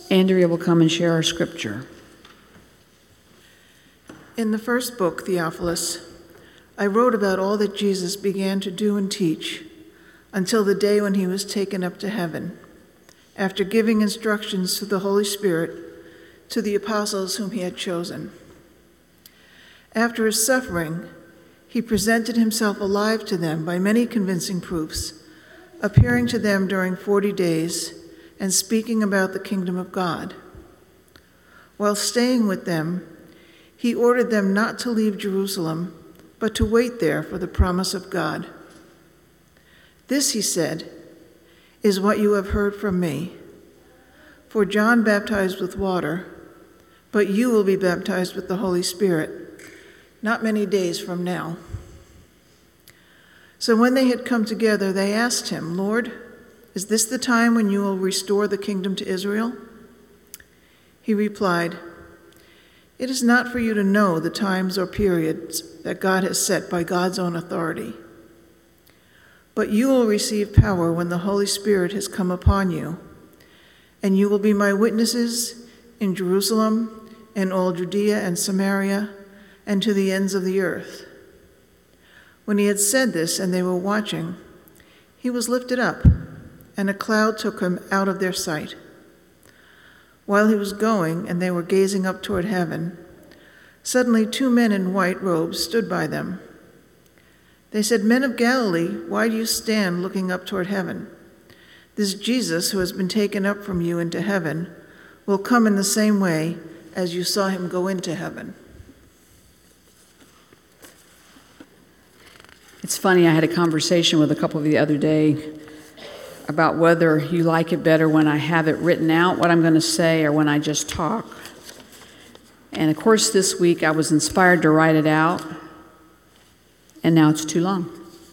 Andrea will come and share our scripture. In the first book, Theophilus, I wrote about all that Jesus began to do and teach until the day when he was taken up to heaven, after giving instructions through the Holy Spirit to the apostles whom he had chosen. After his suffering, he presented himself alive to them by many convincing proofs, appearing to them during 40 days and speaking about the kingdom of God. While staying with them, he ordered them not to leave Jerusalem, but to wait there for the promise of God. This, he said, is what you have heard from me. For John baptized with water, but you will be baptized with the Holy Spirit, not many days from now. So when they had come together, they asked him, Lord, is this the time when you will restore the kingdom to Israel? He replied, it is not for you to know the times or periods that God has set by God's own authority. But you will receive power when the Holy Spirit has come upon you, and you will be my witnesses in Jerusalem and all Judea and Samaria and to the ends of the earth. When he had said this and they were watching, he was lifted up, and a cloud took him out of their sight. While he was going and they were gazing up toward heaven, suddenly 2 men in white robes stood by them. They said, Men of Galilee, why do you stand looking up toward heaven? This Jesus who has been taken up from you into heaven will come in the same way as you saw him go into heaven. It's funny, I had a conversation with a couple the other day about whether you like it better when I have it written out, what I'm going to say, or when I just talk. And of course, this week I was inspired to write it out, and now it's too long.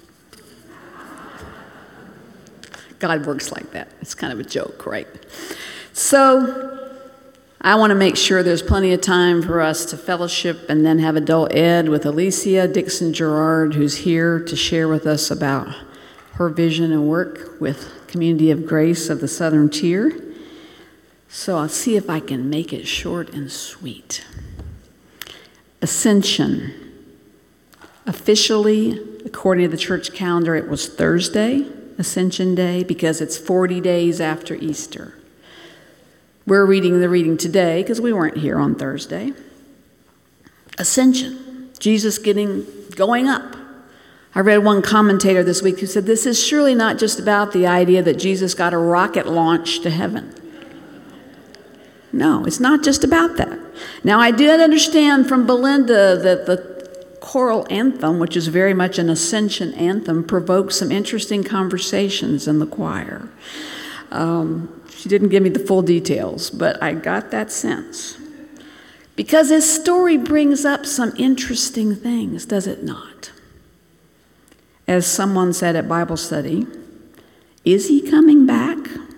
God works like that. It's kind of a joke, right? So I want to make sure there's plenty of time for us to fellowship and then have adult ed with Alicia Dixon-Gerard, who's here to share with us about her vision and work with Community of Grace of the Southern Tier. So I'll see if I can make it short and sweet. Ascension. Officially, according to the church calendar, it was Thursday, Ascension Day, because it's 40 days after Easter. We're reading the reading today because we weren't here on Thursday. Ascension. Jesus going up. I read one commentator this week who said, this is surely not just about the idea that Jesus got a rocket launch to heaven. No, it's not just about that. Now, I did understand from Belinda that the choral anthem, which is very much an ascension anthem, provoked some interesting conversations in the choir. She didn't give me the full details, but I got that sense. Because his story brings up some interesting things, does it not? As someone said at Bible study, is he coming back?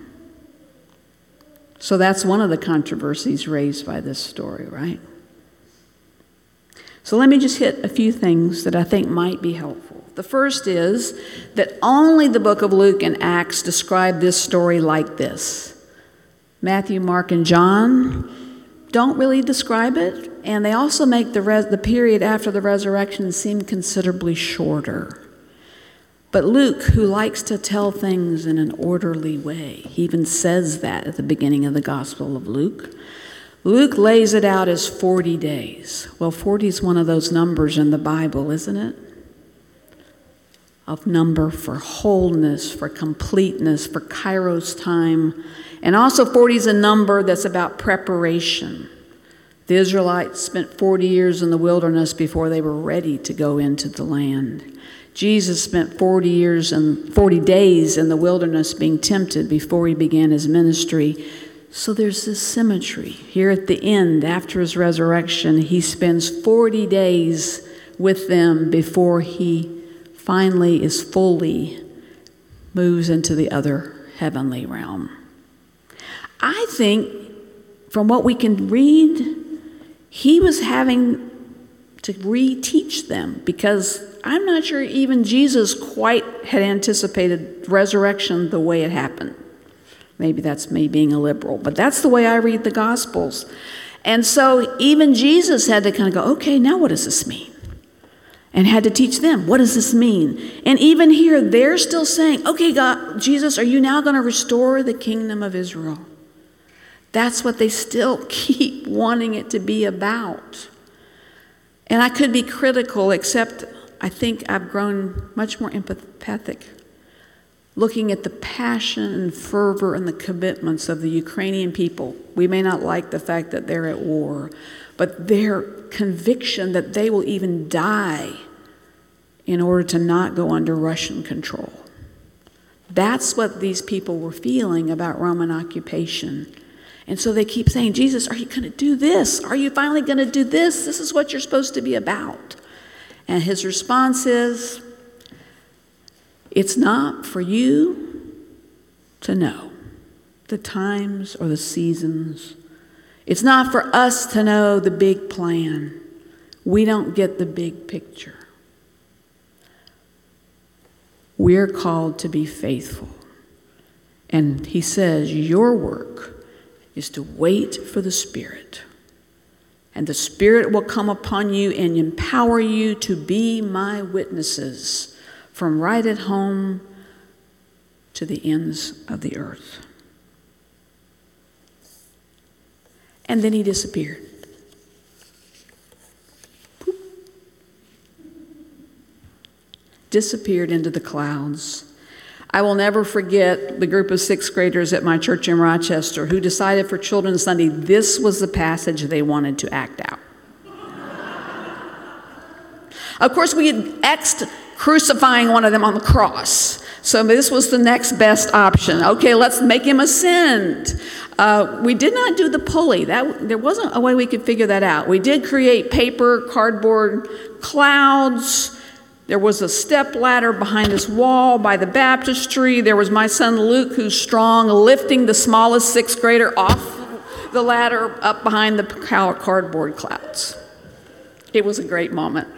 So that's one of the controversies raised by this story, right? So let me just hit a few things that I think might be helpful. The first is that only the book of Luke and Acts describe this story like this. Matthew, Mark, and John don't really describe it, and they also make the period after the resurrection seem considerably shorter. But Luke, who likes to tell things in an orderly way, he even says that at the beginning of the Gospel of Luke. Luke lays it out as 40 days. Well, 40 is one of those numbers in the Bible, isn't it? Of number for wholeness, for completeness, for Kairos time. And also 40 is a number that's about preparation. The Israelites spent 40 years in the wilderness before they were ready to go into the land. Jesus spent 40 days in the wilderness being tempted before he began his ministry. So there's this symmetry. Here at the end, after his resurrection, he spends 40 days with them before he finally is fully moves into the other heavenly realm. I think from what we can read, he was having to reteach them because I'm not sure even Jesus quite had anticipated resurrection the way it happened. Maybe that's me being a liberal, but that's the way I read the Gospels. And so even Jesus had to kind of go, okay, now what does this mean? And had to teach them, what does this mean? And even here, they're still saying, okay, God, Jesus, are you now going to restore the kingdom of Israel? That's what they still keep wanting it to be about. And I could be critical, except I think I've grown much more empathetic, looking at the passion and fervor and the commitments of the Ukrainian people. We may not like the fact that they're at war, but their conviction that they will even die in order to not go under Russian control. That's what these people were feeling about Roman occupation. And so they keep saying, Jesus, are you going to do this? Are you finally going to do this? This is what you're supposed to be about. And his response is, it's not for you to know the times or the seasons. It's not for us to know the big plan. We don't get the big picture. We're called to be faithful. And he says, your work is to wait for the Spirit. And the Spirit will come upon you and empower you to be my witnesses from right at home to the ends of the earth. And then he disappeared. Disappeared into the clouds. I will never forget the group of sixth graders at my church in Rochester who decided for Children's Sunday this was the passage they wanted to act out. Of course, we had X'd crucifying one of them on the cross. So this was the next best option. Okay, let's make him ascend. We did not do the pulley. There wasn't a way we could figure that out. We did create paper, cardboard clouds. There was a step ladder behind this wall by the baptistry. There was my son Luke, who's strong, lifting the smallest sixth grader off the ladder up behind the cardboard clouds. It was a great moment.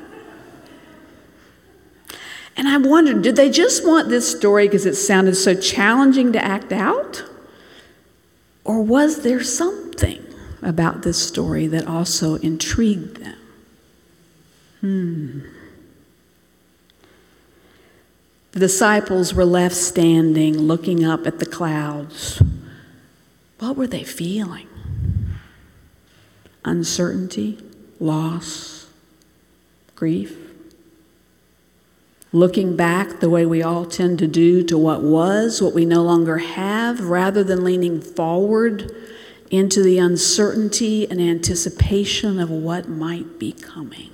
And I wondered, did they just want this story because it sounded so challenging to act out? Or was there something about this story that also intrigued them? The disciples were left standing, looking up at the clouds. What were they feeling? Uncertainty, loss, grief. Looking back the way we all tend to do to what was, what we no longer have, rather than leaning forward into the uncertainty and anticipation of what might be coming.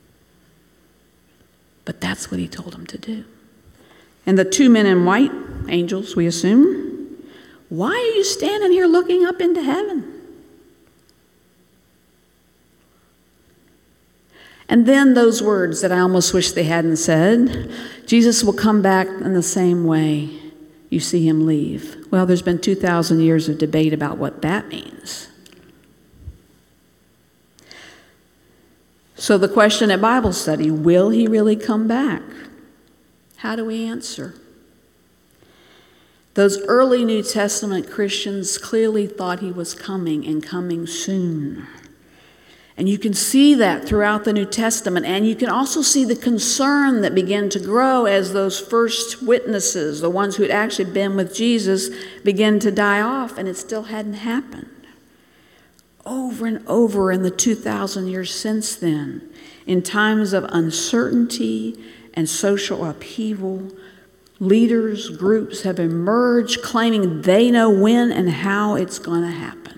But that's what he told them to do. And the two men in white, angels, we assume, why are you standing here looking up into heaven? And then those words that I almost wish they hadn't said, Jesus will come back in the same way you see him leave. Well, there's been 2,000 years of debate about what that means. So the question at Bible study, will he really come back? How do we answer? Those early New Testament Christians clearly thought he was coming and coming soon. And you can see that throughout the New Testament. And you can also see the concern that began to grow as those first witnesses, the ones who had actually been with Jesus, began to die off, and it still hadn't happened. Over and over in the 2,000 years since then, in times of uncertainty and social upheaval, leaders, groups have emerged claiming they know when and how it's going to happen.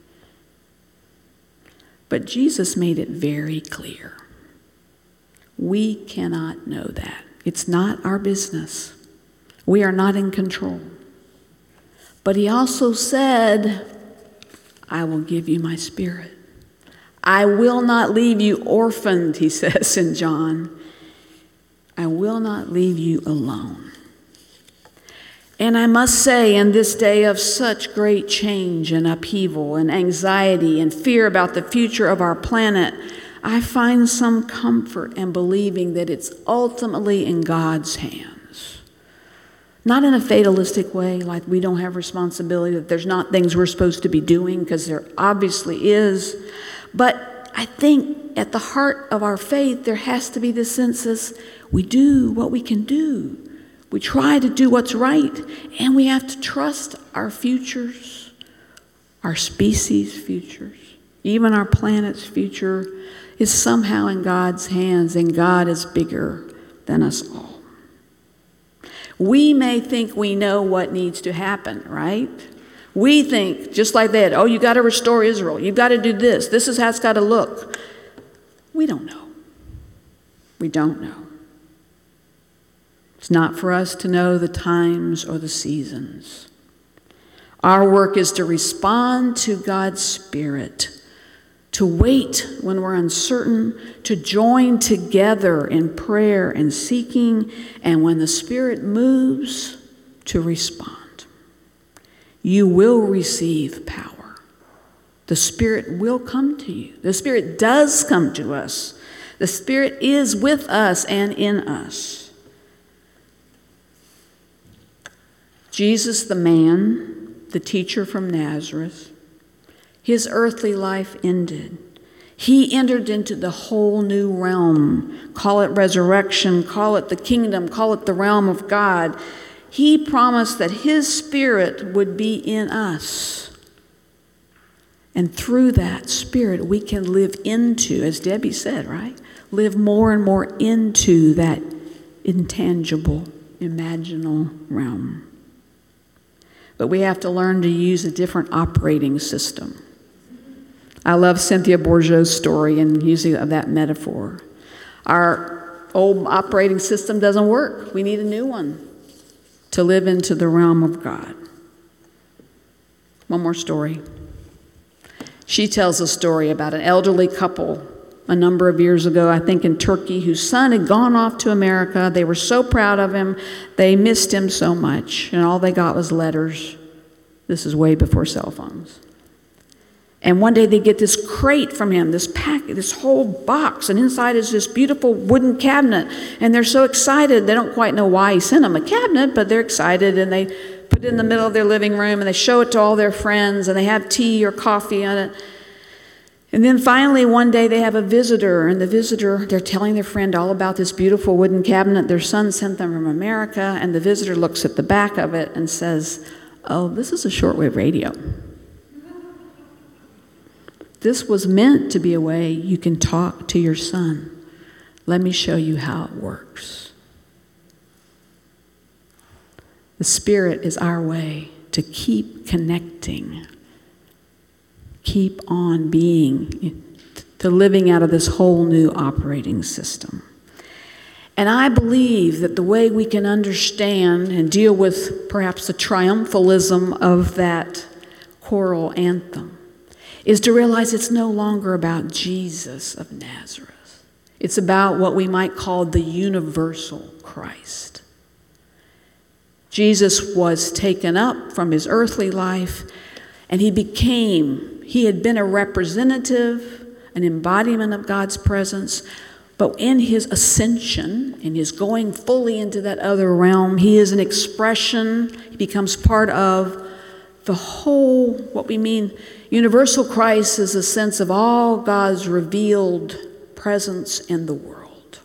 But Jesus made it very clear. We cannot know that. It's not our business. We are not in control. But he also said, I will give you my Spirit. I will not leave you orphaned, he says in John. I will not leave you alone. And I must say, in this day of such great change and upheaval and anxiety and fear about the future of our planet, I find some comfort in believing that it's ultimately in God's hands. Not in a fatalistic way, like we don't have responsibility, that there's not things we're supposed to be doing, because there obviously is. But I think at the heart of our faith, there has to be this sense that we do what we can do. We try to do what's right, and we have to trust our futures, our species' futures, even our planet's future is somehow in God's hands, and God is bigger than us all. We may think we know what needs to happen, right? We think, just like that, oh, you got to restore Israel. You've got to do this. This is how it's got to look. We don't know. We don't know. It's not for us to know the times or the seasons. Our work is to respond to God's Spirit, to wait when we're uncertain, to join together in prayer and seeking, and when the Spirit moves, to respond. You will receive power. The Spirit will come to you. The Spirit does come to us. The Spirit is with us and in us. Jesus, the man, the teacher from Nazareth, his earthly life ended. He entered into the whole new realm. Call it resurrection, call it the kingdom, call it the realm of God. He promised that his Spirit would be in us. And through that Spirit, we can live into, as Debbie said, right? Live more and more into that intangible, imaginal realm. But we have to learn to use a different operating system. I love Cynthia Bourgeau's story and using of that metaphor. Our old operating system doesn't work. We need a new one to live into the realm of God. One more story. She tells a story about an elderly couple a number of years ago, I think in Turkey, whose son had gone off to America. They were so proud of him. They missed him so much, and all they got was letters. This is way before cell phones. And one day they get this crate from him, this whole box, and inside is this beautiful wooden cabinet. And they're so excited. They don't quite know why he sent them a cabinet, but they're excited, and they put it in the middle of their living room, and they show it to all their friends, and they have tea or coffee on it. And then finally one day they have a visitor, and the visitor, they're telling their friend all about this beautiful wooden cabinet their son sent them from America, and the visitor looks at the back of it and says, "Oh, this is a shortwave radio. This was meant to be a way you can talk to your son. Let me show you how it works." The Spirit is our way to keep connecting, keep on being, to living out of this whole new operating system. And I believe that the way we can understand and deal with perhaps the triumphalism of that choral anthem is to realize it's no longer about Jesus of Nazareth. It's about what we might call the universal Christ. Jesus was taken up from his earthly life, and he had been a representative, an embodiment of God's presence, but in his ascension, in his going fully into that other realm, he is an expression, he becomes part of the whole, what we mean, universal Christ is a sense of all God's revealed presence in the world.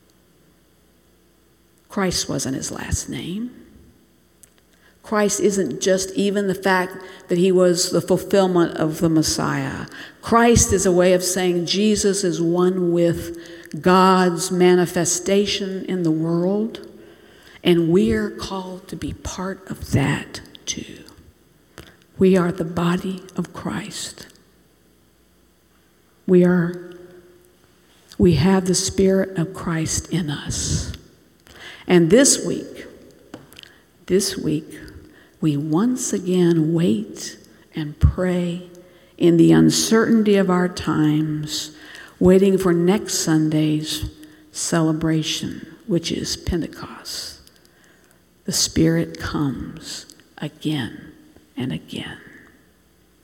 Christ wasn't his last name. Christ isn't just even the fact that he was the fulfillment of the Messiah. Christ is a way of saying Jesus is one with God's manifestation in the world, and we're called to be part of that too. We are the body of Christ. We have the Spirit of Christ in us. And this week, we once again wait and pray in the uncertainty of our times, waiting for next Sunday's celebration, which is Pentecost. The Spirit comes again and again.